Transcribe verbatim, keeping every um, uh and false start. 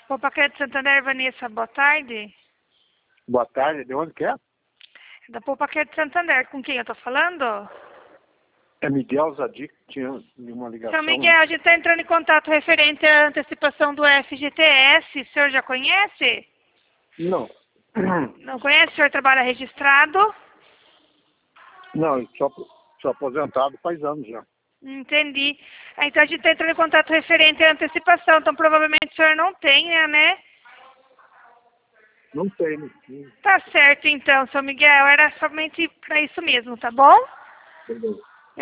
Opa, Crédito Santander, Vanessa, boa tarde. Boa tarde, de onde que é? Da Poupa Crédito Santander, com quem eu tô falando? É Miguel Zadig, que tinha uma ligação. Seu Miguel, a gente está entrando em contato referente à antecipação do F G T S. O senhor já conhece? Não. Não conhece? O senhor trabalha registrado? Não, eu sou, sou aposentado faz anos já. Entendi. Então a gente está entrando em contato referente à antecipação. Então provavelmente o senhor não tenha, né? Não tenho. Tá certo então, seu Miguel. Era somente para isso mesmo, tá bom? Entendeu?